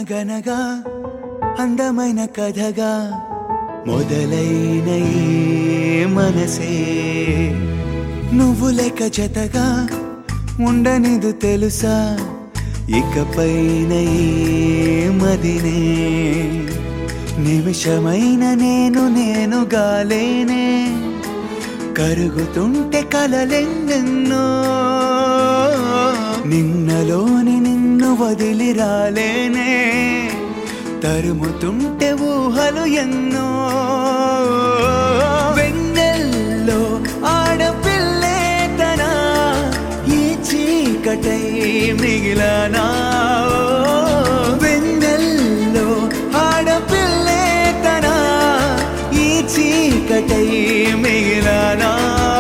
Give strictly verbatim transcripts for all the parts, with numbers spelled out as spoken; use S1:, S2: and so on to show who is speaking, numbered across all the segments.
S1: అనగనగా అందమైన కథగా మొదలైన ఈ మనసే నువ్వు లేక జతగా ఉండనిదు తెలుసా ఇకపైన ఈ మదినే నిమిషమైన నేను నేను గాలేనే కరుగుతుంటే కలలెన్నెన్నో నిన్నలోని నిన్ను వదిలి రాలేనే తరుముతుంటే ఊహలు ఎన్నో వెన్నెల్లో ఆడపిల్లే తన ఈ చీకటై మిగిలనా వెన్నెల్లో ఆడపిల్లే తన ఈ చీకటై మిగిలనా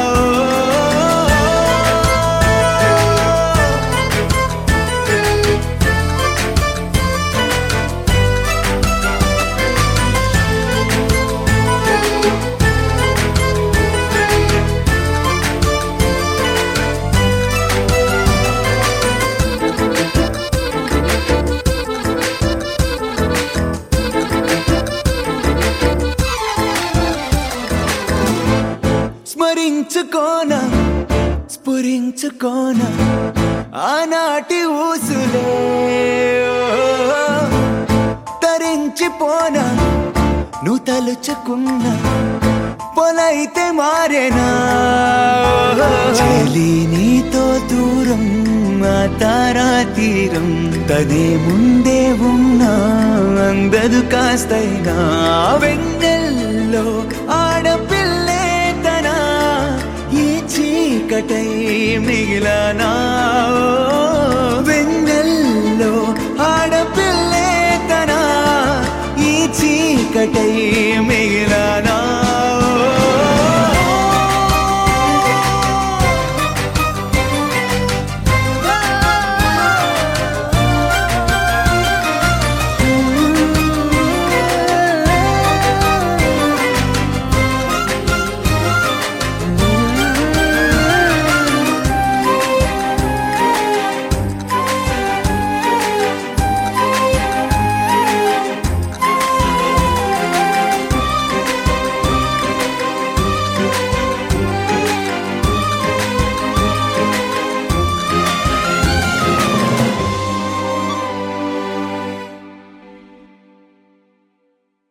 S1: స్మరించుకోన స్ఫురించుకోన ఆనాటి ఊసులే తరించిపోన నువ్వు తలుచుకున్న పొలైతే మారేనా చెలి నీతో దూరం ఆ తారా తీరం తనే ముందే ఉన్నా అందదు కాస్తైనా వెన్నెల్లో ఆడపిల్లే తన ఈ చీకటై మిగిలనా వెన్నెల్లో ఆడపిల్లే తన ఈ చీకటై మిగిలనా